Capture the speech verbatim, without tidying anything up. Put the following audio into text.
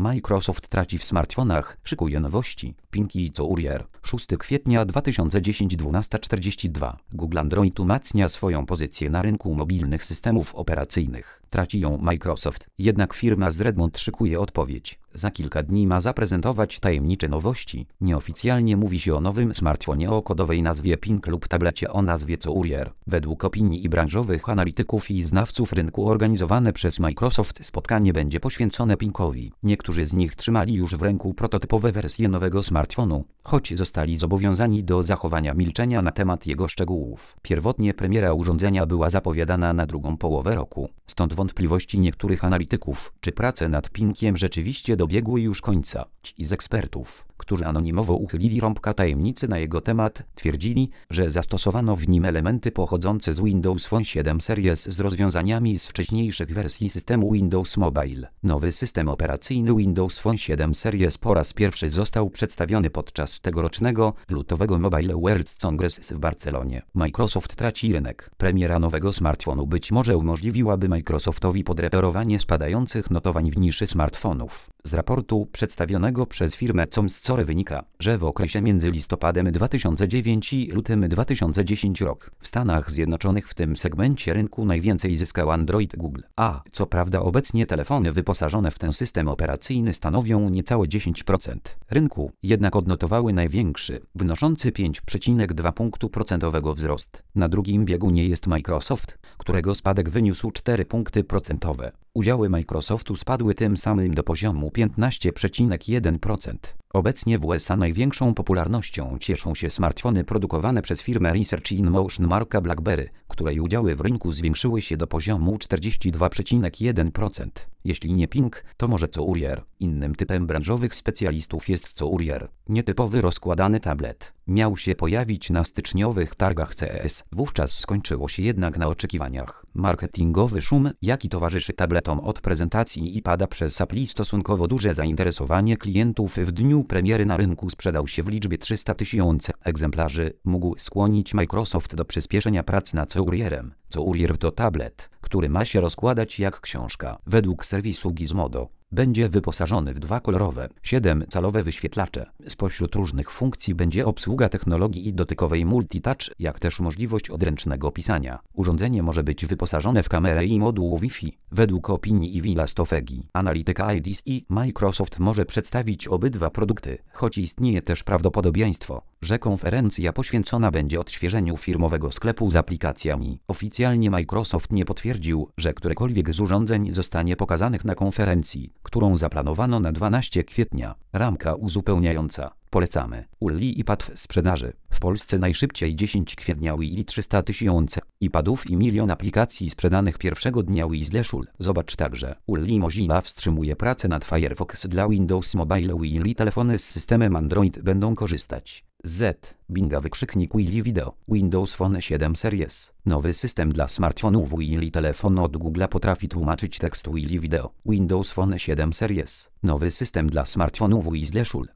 Microsoft traci w smartfonach, szykuje nowości. Ping i Courier. szóstego kwietnia dwa tysiące dziesiątego dwunasta czterdzieści dwa. Google Android umacnia swoją pozycję na rynku mobilnych systemów operacyjnych. Traci ją Microsoft. Jednak firma z Redmond szykuje odpowiedź. Za kilka dni ma zaprezentować tajemnicze nowości. Nieoficjalnie mówi się o nowym smartfonie o kodowej nazwie Ping lub tablecie o nazwie Courier. Według opinii i branżowych analityków i znawców rynku organizowane przez Microsoft spotkanie będzie poświęcone Pingowi. Niektórzy z nich trzymali już w ręku prototypowe wersje nowego smartfonu, choć zostali zobowiązani do zachowania milczenia na temat jego szczegółów. Pierwotnie premiera urządzenia była zapowiadana na drugą połowę roku. Stąd wątpliwości niektórych analityków, czy prace nad Pingiem rzeczywiście dobiegły już końca. Ci z ekspertów, którzy anonimowo uchylili rąbka tajemnicy na jego temat, twierdzili, że zastosowano w nim elementy pochodzące z Windows Phone siedem Series z rozwiązaniami z wcześniejszych wersji systemu Windows Mobile. Nowy system operacyjny Windows Phone siedem Series po raz pierwszy został przedstawiony podczas tegorocznego lutowego Mobile World Congress w Barcelonie. Microsoft traci rynek. Premiera nowego smartfonu być może umożliwiłaby Microsoftowi podreperowanie spadających notowań w niszy smartfonów. Z raportu przedstawionego przez firmę Comscore wynika, że w okresie między listopadem dwa tysiące dziewiątym i lutym dwa tysiące dziesiątym rok w Stanach Zjednoczonych w tym segmencie rynku najwięcej zyskał Android Google. A co prawda obecnie telefony wyposażone w ten system operacyjny stanowią niecałe dziesięć procent rynku, jednak odnotowały największy, wynoszący pięć przecinek dwa punktu procentowego wzrost. Na drugim biegunie jest Microsoft, którego spadek wyniósł cztery punkty procentowe. Udziały Microsoftu spadły tym samym do poziomu piętnaście przecinek jeden procent. Obecnie w U S A największą popularnością cieszą się smartfony produkowane przez firmę Research in Motion marka BlackBerry, której udziały w rynku zwiększyły się do poziomu czterdzieści dwa przecinek jeden procent. Jeśli nie Ping, to może Courier. Innym typem branżowych specjalistów jest Courier. Nietypowy rozkładany tablet. Miał się pojawić na styczniowych targach C E S. Wówczas skończyło się jednak na oczekiwaniach. Marketingowy szum, jaki towarzyszy tabletom od prezentacji iPada przez Apple i stosunkowo duże zainteresowanie klientów w dniu premiery na rynku sprzedał się w liczbie trzysta tysięcy egzemplarzy, mógł skłonić Microsoft do przyspieszenia prac nad Courierem. Courier to tablet, który ma się rozkładać jak książka. Według serwisu Gizmodo będzie wyposażony w dwa kolorowe, siedemcalowe wyświetlacze. Spośród różnych funkcji będzie obsługa technologii dotykowej multitouch, jak też możliwość odręcznego pisania. Urządzenie może być wyposażone w kamerę i moduł Wi-Fi. Według opinii Ivila Stofegi, analityka I D S i Microsoft może przedstawić obydwa produkty, choć istnieje też prawdopodobieństwo, że konferencja poświęcona będzie odświeżeniu firmowego sklepu z aplikacjami. Oficjalnie Microsoft nie potwierdził, że którekolwiek z urządzeń zostanie pokazanych na konferencji, którą zaplanowano na dwunastego kwietnia. Ramka uzupełniająca. Polecamy. U L I iPad w sprzedaży. W Polsce najszybciej dziesiątego kwietnia U I L I trzysta tysięcy iPadów i milion aplikacji sprzedanych pierwszego dnia Wizleszul. Zobacz także. U L I Mozilla wstrzymuje pracę nad Firefox dla Windows Mobile. U I L I telefony z systemem Android będą korzystać. Z. Binga wykrzyknik U I L I Video. Windows Phone siedem Series. Nowy system dla smartfonów U I L I telefon od Google potrafi tłumaczyć tekst U I L I Video. Windows Phone siedem Series. Nowy system dla smartfonów Wizleszul.